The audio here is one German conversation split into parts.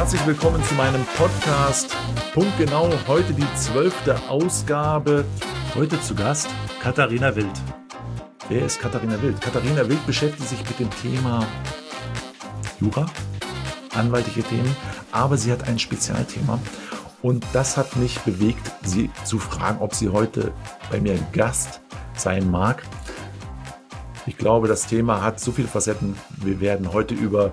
Herzlich willkommen zu meinem Podcast. Punktgenau, heute die 12. Ausgabe. Heute zu Gast Katharina Wild. Wer ist Katharina Wild? Katharina Wild beschäftigt sich mit dem Thema Jura, anwaltliche Themen, aber sie hat ein Spezialthema. Und das hat mich bewegt, sie zu fragen, ob sie heute bei mir Gast sein mag. Ich glaube, das Thema hat so viele Facetten. Wir werden heute über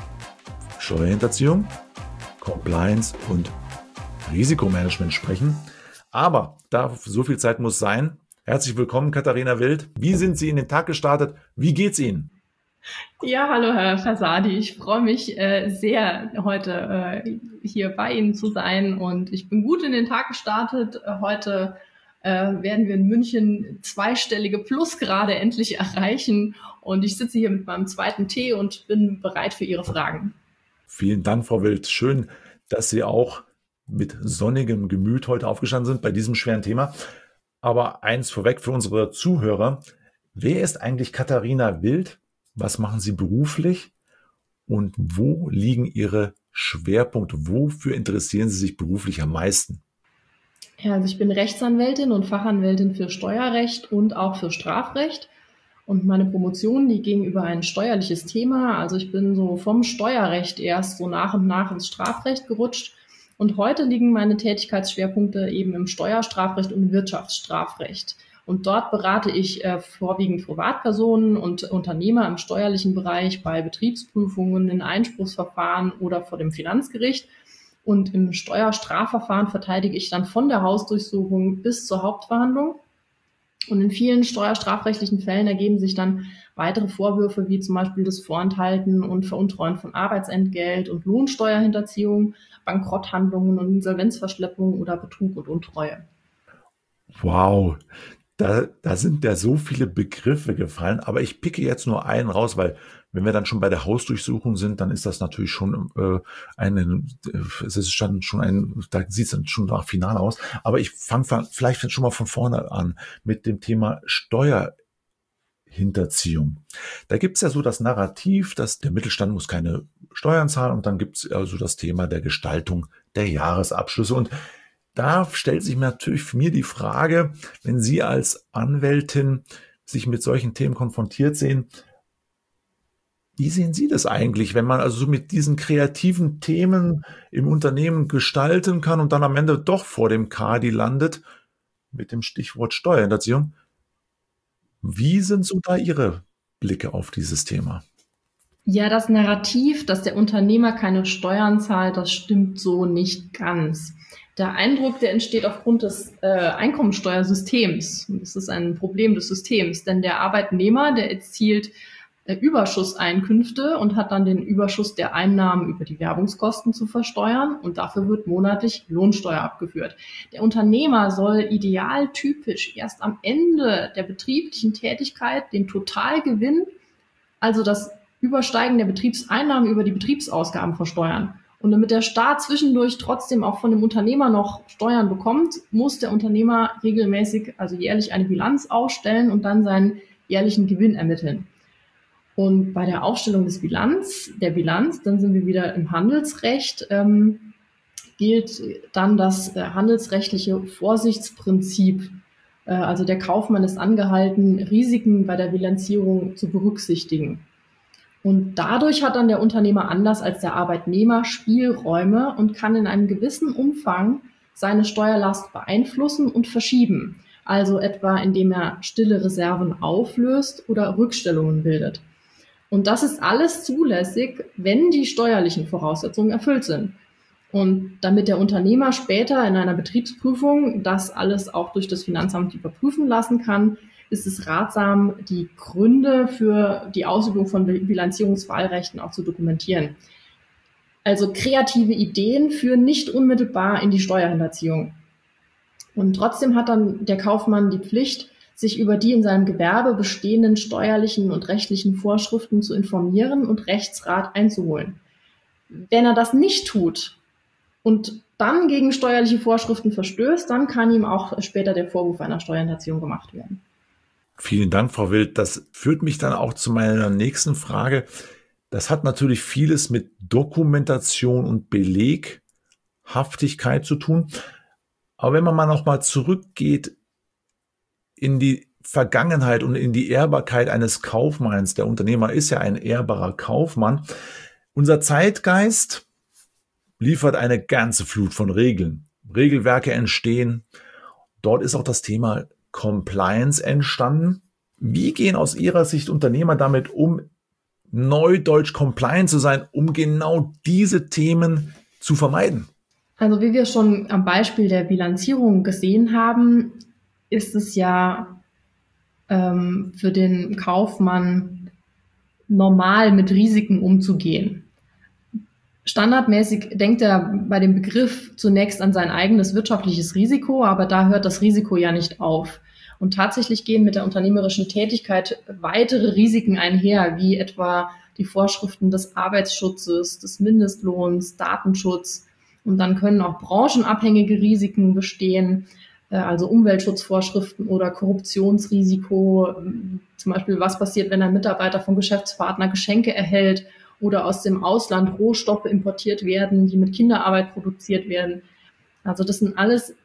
Steuerhinterziehung, Compliance und Risikomanagement sprechen. Aber so viel Zeit muss sein. Herzlich willkommen, Katharina Wild. Wie sind Sie in den Tag gestartet? Wie geht's Ihnen? Ja, hallo Herr Fasadi. Ich freue mich sehr, heute hier bei Ihnen zu sein und ich bin gut in den Tag gestartet. Heute werden wir in München zweistellige Plusgrade endlich erreichen und ich sitze hier mit meinem zweiten Tee und bin bereit für Ihre Fragen. Vielen Dank, Frau Wild. Schön, dass Sie auch mit sonnigem Gemüt heute aufgestanden sind bei diesem schweren Thema. Aber eins vorweg für unsere Zuhörer. Wer ist eigentlich Katharina Wild? Was machen Sie beruflich? Und wo liegen Ihre Schwerpunkte? Wofür interessieren Sie sich beruflich am meisten? Ja, also ich bin Rechtsanwältin und Fachanwältin für Steuerrecht und auch für Strafrecht. Und meine Promotion, die ging über ein steuerliches Thema. Also ich bin so vom Steuerrecht erst so nach und nach ins Strafrecht gerutscht. Und heute liegen meine Tätigkeitsschwerpunkte eben im Steuerstrafrecht und Wirtschaftsstrafrecht. Und dort berate ich vorwiegend Privatpersonen und Unternehmer im steuerlichen Bereich bei Betriebsprüfungen, in Einspruchsverfahren oder vor dem Finanzgericht. Und im Steuerstrafverfahren verteidige ich dann von der Hausdurchsuchung bis zur Hauptverhandlung. Und in vielen steuerstrafrechtlichen Fällen ergeben sich dann weitere Vorwürfe, wie zum Beispiel das Vorenthalten und Veruntreuen von Arbeitsentgelt und Lohnsteuerhinterziehung, Bankrotthandlungen und Insolvenzverschleppung oder Betrug und Untreue. Wow, da sind ja so viele Begriffe gefallen, aber ich picke jetzt nur einen raus, weil wenn wir dann schon bei der Hausdurchsuchung sind, dann ist das natürlich schon es ist schon da sieht es dann schon nach Finale aus. Aber ich fange vielleicht schon mal von vorne an mit dem Thema Steuerhinterziehung. Da gibt es ja so das Narrativ, dass der Mittelstand muss keine Steuern zahlen und dann gibt es also das Thema der Gestaltung der Jahresabschlüsse. Und da stellt sich natürlich für mir die Frage, wenn Sie als Anwältin sich mit solchen Themen konfrontiert sehen, wie sehen Sie das eigentlich, wenn man also so mit diesen kreativen Themen im Unternehmen gestalten kann und dann am Ende doch vor dem Kadi landet mit dem Stichwort Steuerhinterziehung? Wie sind so da Ihre Blicke auf dieses Thema? Ja, das Narrativ, dass der Unternehmer keine Steuern zahlt, das stimmt so nicht ganz. Der Eindruck, der entsteht aufgrund des Einkommensteuersystems. Das ist ein Problem des Systems, denn der Arbeitnehmer, der erzielt Überschusseinkünfte und hat dann den Überschuss der Einnahmen über die Werbungskosten zu versteuern und dafür wird monatlich Lohnsteuer abgeführt. Der Unternehmer soll idealtypisch erst am Ende der betrieblichen Tätigkeit den Totalgewinn, also das Übersteigen der Betriebseinnahmen über die Betriebsausgaben versteuern. Und damit der Staat zwischendurch trotzdem auch von dem Unternehmer noch Steuern bekommt, muss der Unternehmer regelmäßig, also jährlich eine Bilanz ausstellen und dann seinen jährlichen Gewinn ermitteln. Und bei der Aufstellung der Bilanz, dann sind wir wieder im Handelsrecht, gilt dann das handelsrechtliche Vorsichtsprinzip. Also der Kaufmann ist angehalten, Risiken bei der Bilanzierung zu berücksichtigen. Und dadurch hat dann der Unternehmer anders als der Arbeitnehmer Spielräume und kann in einem gewissen Umfang seine Steuerlast beeinflussen und verschieben. Also etwa indem er stille Reserven auflöst oder Rückstellungen bildet. Und das ist alles zulässig, wenn die steuerlichen Voraussetzungen erfüllt sind. Und damit der Unternehmer später in einer Betriebsprüfung das alles auch durch das Finanzamt überprüfen lassen kann, ist es ratsam, die Gründe für die Ausübung von Bilanzierungswahlrechten auch zu dokumentieren. Also kreative Ideen führen nicht unmittelbar in die Steuerhinterziehung. Und trotzdem hat dann der Kaufmann die Pflicht, sich über die in seinem Gewerbe bestehenden steuerlichen und rechtlichen Vorschriften zu informieren und Rechtsrat einzuholen. Wenn er das nicht tut und dann gegen steuerliche Vorschriften verstößt, dann kann ihm auch später der Vorwurf einer Steuerhinterziehung gemacht werden. Vielen Dank, Frau Wild. Das führt mich dann auch zu meiner nächsten Frage. Das hat natürlich vieles mit Dokumentation und Beleghaftigkeit zu tun. Aber wenn man mal nochmal zurückgeht in die Vergangenheit und in die Ehrbarkeit eines Kaufmanns, der Unternehmer ist ja ein ehrbarer Kaufmann, unser Zeitgeist liefert eine ganze Flut von Regeln. Regelwerke entstehen. Dort ist auch das Thema Compliance entstanden. Wie gehen aus Ihrer Sicht Unternehmer damit um, neudeutsch compliant zu sein, um genau diese Themen zu vermeiden? Also wie wir schon am Beispiel der Bilanzierung gesehen haben, ist es ja für den Kaufmann normal mit Risiken umzugehen. Standardmäßig denkt er bei dem Begriff zunächst an sein eigenes wirtschaftliches Risiko, aber da hört das Risiko ja nicht auf. Und tatsächlich gehen mit der unternehmerischen Tätigkeit weitere Risiken einher, wie etwa die Vorschriften des Arbeitsschutzes, des Mindestlohns, Datenschutz. Und dann können auch branchenabhängige Risiken bestehen, also Umweltschutzvorschriften oder Korruptionsrisiko. Zum Beispiel, was passiert, wenn ein Mitarbeiter vom Geschäftspartner Geschenke erhält oder aus dem Ausland Rohstoffe importiert werden, die mit Kinderarbeit produziert werden. Also das sind alles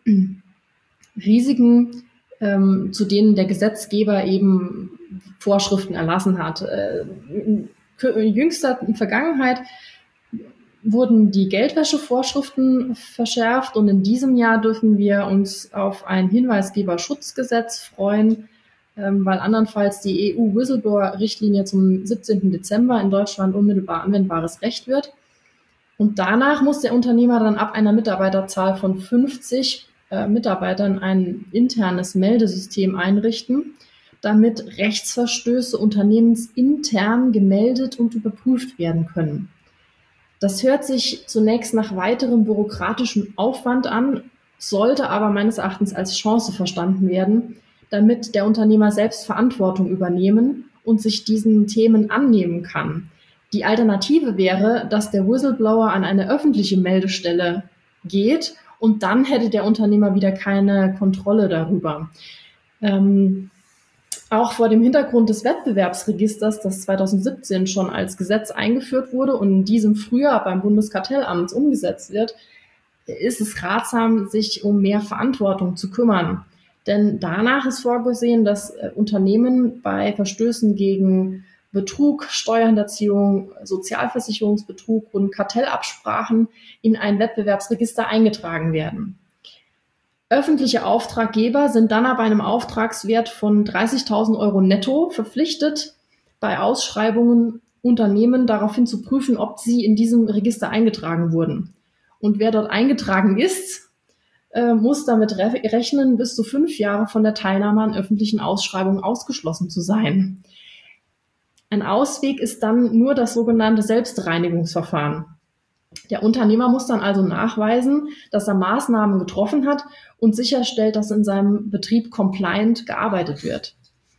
Risiken, zu denen der Gesetzgeber eben Vorschriften erlassen hat. In jüngster Vergangenheit wurden die Geldwäschevorschriften verschärft und in diesem Jahr dürfen wir uns auf ein Hinweisgeberschutzgesetz freuen, weil andernfalls die EU-Whistleblower-Richtlinie zum 17. Dezember in Deutschland unmittelbar anwendbares Recht wird. Und danach muss der Unternehmer dann ab einer Mitarbeiterzahl von 50 Mitarbeitern ein internes Meldesystem einrichten, damit Rechtsverstöße unternehmensintern gemeldet und überprüft werden können. Das hört sich zunächst nach weiterem bürokratischen Aufwand an, sollte aber meines Erachtens als Chance verstanden werden, damit der Unternehmer selbst Verantwortung übernehmen und sich diesen Themen annehmen kann. Die Alternative wäre, dass der Whistleblower an eine öffentliche Meldestelle geht und dann hätte der Unternehmer wieder keine Kontrolle darüber. Auch vor dem Hintergrund des Wettbewerbsregisters, das 2017 schon als Gesetz eingeführt wurde und in diesem Frühjahr beim Bundeskartellamt umgesetzt wird, ist es ratsam, sich um mehr Verantwortung zu kümmern. Denn danach ist vorgesehen, dass Unternehmen bei Verstößen gegen Betrug, Steuerhinterziehung, Sozialversicherungsbetrug und Kartellabsprachen in ein Wettbewerbsregister eingetragen werden. Öffentliche Auftraggeber sind dann ab einem Auftragswert von 30.000 Euro netto verpflichtet, bei Ausschreibungen Unternehmen daraufhin zu prüfen, ob sie in diesem Register eingetragen wurden. Und wer dort eingetragen ist, muss damit rechnen, bis zu 5 Jahre von der Teilnahme an öffentlichen Ausschreibungen ausgeschlossen zu sein. Ein Ausweg ist dann nur das sogenannte Selbstreinigungsverfahren. Der Unternehmer muss dann also nachweisen, dass er Maßnahmen getroffen hat und sicherstellt, dass in seinem Betrieb compliant gearbeitet wird.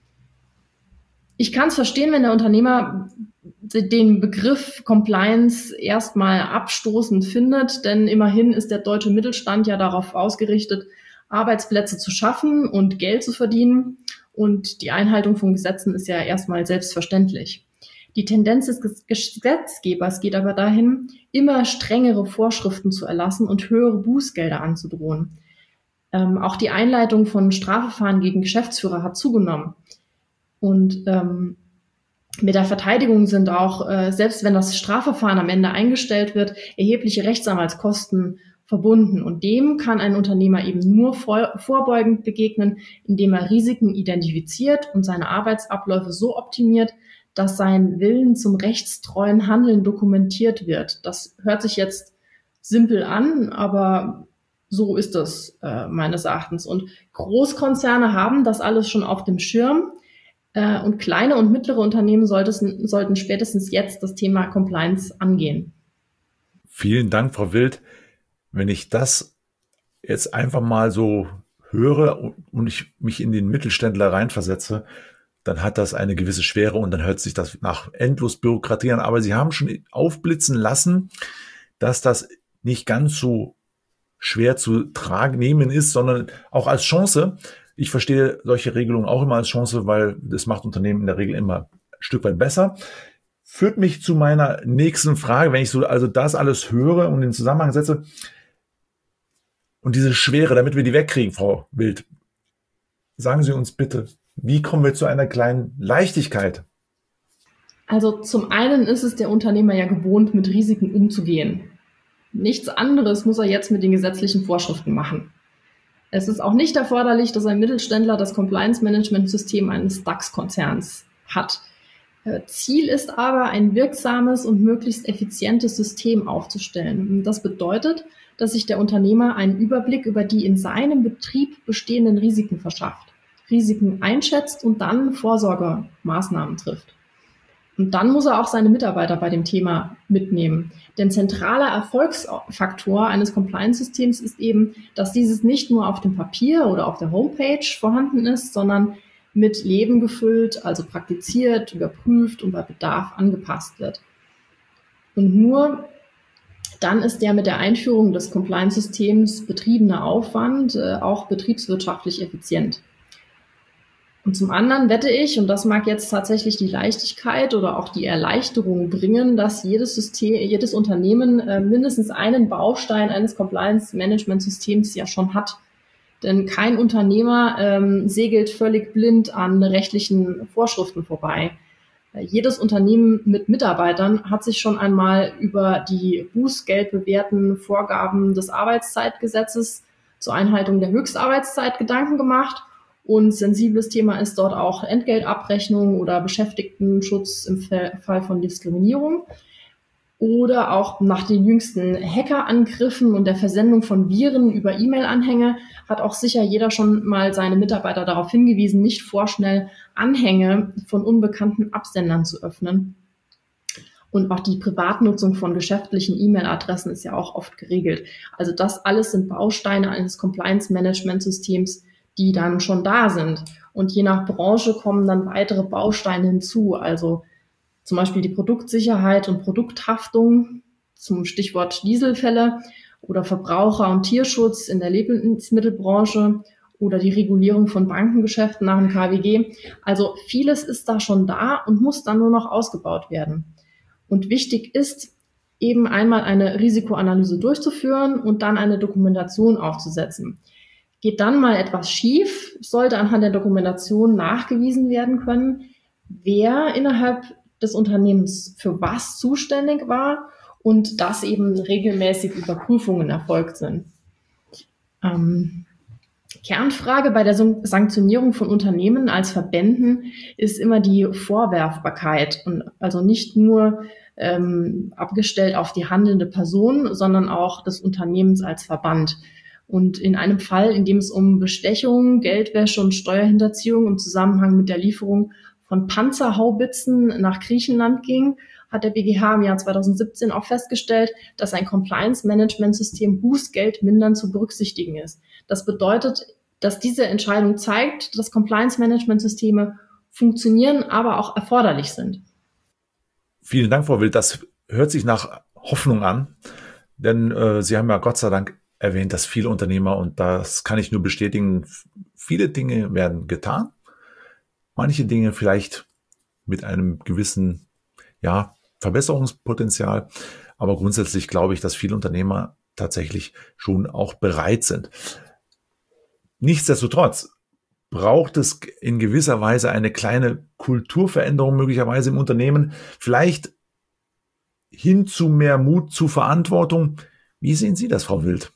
Ich kann es verstehen, wenn der Unternehmer den Begriff Compliance erstmal abstoßend findet, denn immerhin ist der deutsche Mittelstand ja darauf ausgerichtet, Arbeitsplätze zu schaffen und Geld zu verdienen. Und die Einhaltung von Gesetzen ist ja erstmal selbstverständlich. Die Tendenz des Gesetzgebers geht aber dahin, immer strengere Vorschriften zu erlassen und höhere Bußgelder anzudrohen. Auch die Einleitung von Strafverfahren gegen Geschäftsführer hat zugenommen. Und mit der Verteidigung sind auch, selbst wenn das Strafverfahren am Ende eingestellt wird, erhebliche Rechtsanwaltskosten verbunden. Und dem kann ein Unternehmer eben nur vorbeugend begegnen, indem er Risiken identifiziert und seine Arbeitsabläufe so optimiert, dass sein Willen zum rechtstreuen Handeln dokumentiert wird. Das hört sich jetzt simpel an, aber so ist das meines Erachtens. Und Großkonzerne haben das alles schon auf dem Schirm. Und kleine und mittlere Unternehmen sollten spätestens jetzt das Thema Compliance angehen. Vielen Dank, Frau Wild. Wenn ich das jetzt einfach mal so höre und ich mich in den Mittelständler reinversetze, dann hat das eine gewisse Schwere und dann hört sich das nach endlos Bürokratie an. Aber Sie haben schon aufblitzen lassen, dass das nicht ganz so schwer zu nehmen ist, sondern auch als Chance. Ich verstehe solche Regelungen auch immer als Chance, weil das macht Unternehmen in der Regel immer ein Stück weit besser. führt mich zu meiner nächsten Frage, wenn ich so also das alles höre und in Zusammenhang setze und diese Schwere, damit wir die wegkriegen, Frau Wild. Sagen Sie uns bitte, wie kommen wir zu einer kleinen Leichtigkeit? Also zum einen ist es der Unternehmer ja gewohnt, mit Risiken umzugehen. Nichts anderes muss er jetzt mit den gesetzlichen Vorschriften machen. Es ist auch nicht erforderlich, dass ein Mittelständler das Compliance-Management-System eines DAX-Konzerns hat. Ziel ist aber, ein wirksames und möglichst effizientes System aufzustellen. Das bedeutet, dass sich der Unternehmer einen Überblick über die in seinem Betrieb bestehenden Risiken verschafft, Risiken einschätzt und dann Vorsorgemaßnahmen trifft. Und dann muss er auch seine Mitarbeiter bei dem Thema mitnehmen. Denn zentraler Erfolgsfaktor eines Compliance-Systems ist eben, dass dieses nicht nur auf dem Papier oder auf der Homepage vorhanden ist, sondern mit Leben gefüllt, also praktiziert, überprüft und bei Bedarf angepasst wird. Und nur dann ist der mit der Einführung des Compliance-Systems betriebene Aufwand auch betriebswirtschaftlich effizient. Und zum anderen wette ich, und das mag jetzt tatsächlich die Leichtigkeit oder auch die Erleichterung bringen, dass jedes Unternehmen mindestens einen Baustein eines Compliance-Management-Systems ja schon hat. Denn kein Unternehmer segelt völlig blind an rechtlichen Vorschriften vorbei. Jedes Unternehmen mit Mitarbeitern hat sich schon einmal über die bußgeldbewährten Vorgaben des Arbeitszeitgesetzes zur Einhaltung der Höchstarbeitszeit Gedanken gemacht. Und sensibles Thema ist dort auch Entgeltabrechnung oder Beschäftigtenschutz im Fall von Diskriminierung. Oder auch nach den jüngsten Hackerangriffen und der Versendung von Viren über E-Mail-Anhänge hat auch sicher jeder schon mal seine Mitarbeiter darauf hingewiesen, nicht vorschnell Anhänge von unbekannten Absendern zu öffnen. Und auch die Privatnutzung von geschäftlichen E-Mail-Adressen ist ja auch oft geregelt. Also das alles sind Bausteine eines Compliance-Management-Systems, die dann schon da sind. Und je nach Branche kommen dann weitere Bausteine hinzu, also zum Beispiel die Produktsicherheit und Produkthaftung zum Stichwort Dieselfälle oder Verbraucher- und Tierschutz in der Lebensmittelbranche oder die Regulierung von Bankengeschäften nach dem KWG. Also vieles ist da schon da und muss dann nur noch ausgebaut werden. Und wichtig ist eben einmal eine Risikoanalyse durchzuführen und dann eine Dokumentation aufzusetzen. Geht dann mal etwas schief, sollte anhand der Dokumentation nachgewiesen werden können, wer innerhalb des Unternehmens für was zuständig war und dass eben regelmäßig Überprüfungen erfolgt sind. Kernfrage bei der Sanktionierung von Unternehmen als Verbänden ist immer die Vorwerfbarkeit und also nicht nur abgestellt auf die handelnde Person, sondern auch des Unternehmens als Verband. Und in einem Fall, in dem es um Bestechung, Geldwäsche und Steuerhinterziehung im Zusammenhang mit der Lieferung von Panzerhaubitzen nach Griechenland ging, hat der BGH im Jahr 2017 auch festgestellt, dass ein Compliance-Management-System Bußgeld mindern zu berücksichtigen ist. Das bedeutet, dass diese Entscheidung zeigt, dass Compliance-Management-Systeme funktionieren, aber auch erforderlich sind. Vielen Dank, Frau Wild. Das hört sich nach Hoffnung an, denn Sie haben ja Gott sei Dank erwähnt, dass viele Unternehmer, und das kann ich nur bestätigen, viele Dinge werden getan. Manche Dinge vielleicht mit einem gewissen, Verbesserungspotenzial. Aber grundsätzlich glaube ich, dass viele Unternehmer tatsächlich schon auch bereit sind. Nichtsdestotrotz braucht es in gewisser Weise eine kleine Kulturveränderung möglicherweise im Unternehmen, vielleicht hin zu mehr Mut, zu Verantwortung. Wie sehen Sie das, Frau Wild?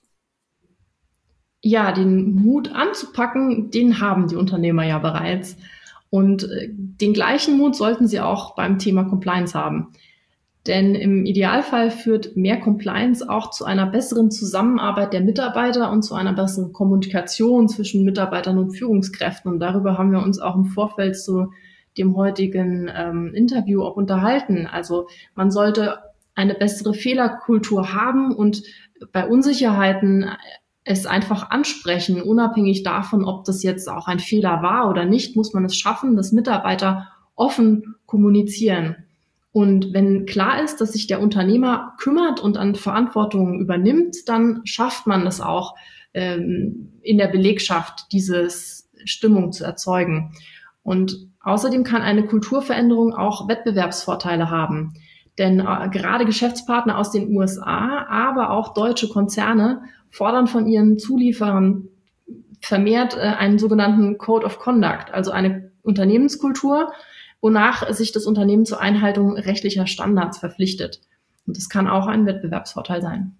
Ja, den Mut anzupacken, den haben die Unternehmer ja bereits. Und den gleichen Mut sollten sie auch beim Thema Compliance haben. Denn im Idealfall führt mehr Compliance auch zu einer besseren Zusammenarbeit der Mitarbeiter und zu einer besseren Kommunikation zwischen Mitarbeitern und Führungskräften. Und darüber haben wir uns auch im Vorfeld zu dem heutigen Interview auch unterhalten. Also man sollte eine bessere Fehlerkultur haben und bei Unsicherheiten es einfach ansprechen, unabhängig davon, ob das jetzt auch ein Fehler war oder nicht, muss man es schaffen, dass Mitarbeiter offen kommunizieren. Und wenn klar ist, dass sich der Unternehmer kümmert und an Verantwortung übernimmt, dann schafft man es auch, in der Belegschaft diese Stimmung zu erzeugen. Und außerdem kann eine Kulturveränderung auch Wettbewerbsvorteile haben. Denn gerade Geschäftspartner aus den USA, aber auch deutsche Konzerne fordern von ihren Zulieferern vermehrt einen sogenannten Code of Conduct, also eine Unternehmenskultur, wonach sich das Unternehmen zur Einhaltung rechtlicher Standards verpflichtet. Und das kann auch ein Wettbewerbsvorteil sein.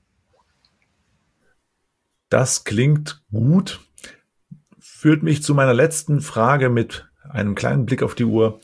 Das klingt gut. Führt mich zu meiner letzten Frage mit einem kleinen Blick auf die Uhr.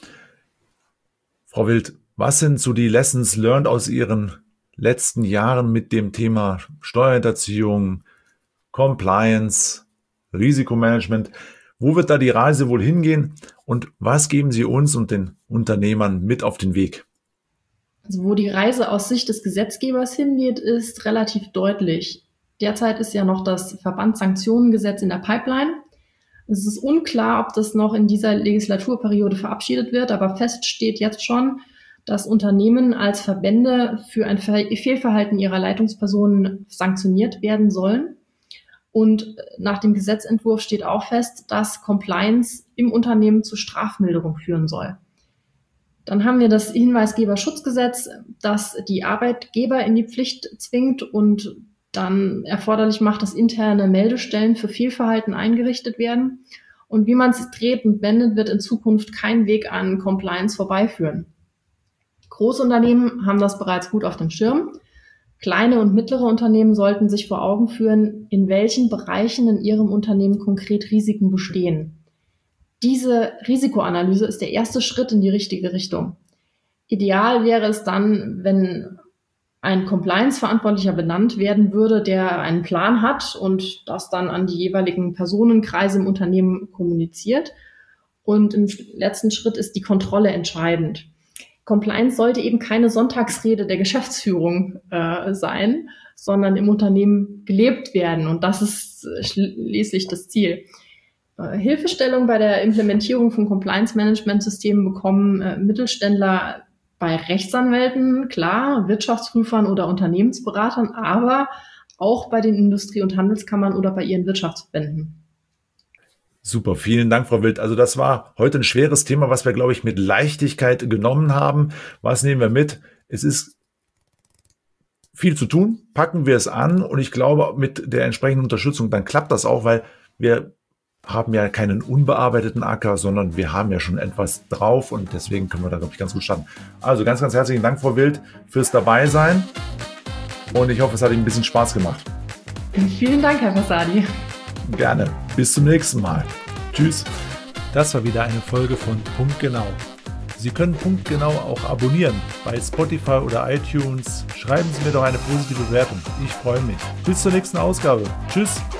Frau Wild, was sind so die Lessons learned aus Ihren letzten Jahren mit dem Thema Steuerhinterziehung, Compliance, Risikomanagement? Wo wird da die Reise wohl hingehen und was geben Sie uns und den Unternehmern mit auf den Weg? Also wo die Reise aus Sicht des Gesetzgebers hingeht, ist relativ deutlich. Derzeit ist ja noch das Verbandssanktionengesetz in der Pipeline. Es ist unklar, ob das noch in dieser Legislaturperiode verabschiedet wird, aber fest steht jetzt schon, dass Unternehmen als Verbände für ein Fehlverhalten ihrer Leitungspersonen sanktioniert werden sollen. Und nach dem Gesetzentwurf steht auch fest, dass Compliance im Unternehmen zu Strafmilderung führen soll. Dann haben wir das Hinweisgeberschutzgesetz, das die Arbeitgeber in die Pflicht zwingt und dann erforderlich macht, dass interne Meldestellen für Fehlverhalten eingerichtet werden. Und wie man es dreht und wendet, wird in Zukunft kein Weg an Compliance vorbeiführen. Großunternehmen haben das bereits gut auf dem Schirm. Kleine und mittlere Unternehmen sollten sich vor Augen führen, in welchen Bereichen in ihrem Unternehmen konkret Risiken bestehen. Diese Risikoanalyse ist der erste Schritt in die richtige Richtung. Ideal wäre es dann, wenn ein Compliance-Verantwortlicher benannt werden würde, der einen Plan hat und das dann an die jeweiligen Personenkreise im Unternehmen kommuniziert. Und im letzten Schritt ist die Kontrolle entscheidend. Compliance sollte eben keine Sonntagsrede der Geschäftsführung sein, sondern im Unternehmen gelebt werden. Und das ist schließlich das Ziel. Hilfestellung bei der Implementierung von Compliance-Management-Systemen bekommen Mittelständler bei Rechtsanwälten, klar, Wirtschaftsprüfern oder Unternehmensberatern, aber auch bei den Industrie- und Handelskammern oder bei ihren Wirtschaftsverbänden. Super, vielen Dank, Frau Wild. Also das war heute ein schweres Thema, was wir, glaube ich, mit Leichtigkeit genommen haben. Was nehmen wir mit? Es ist viel zu tun, packen wir es an und ich glaube, mit der entsprechenden Unterstützung, dann klappt das auch, weil wir haben ja keinen unbearbeiteten Acker, sondern wir haben ja schon etwas drauf und deswegen können wir da, glaube ich, ganz gut starten. Also ganz, ganz herzlichen Dank, Frau Wild, fürs Dabeisein und ich hoffe, es hat Ihnen ein bisschen Spaß gemacht. Vielen Dank, Herr Fasadi. Gerne. Bis zum nächsten Mal. Tschüss. Das war wieder eine Folge von Punktgenau. Sie können Punktgenau auch abonnieren bei Spotify oder iTunes. Schreiben Sie mir doch eine positive Bewertung. Ich freue mich. Bis zur nächsten Ausgabe. Tschüss.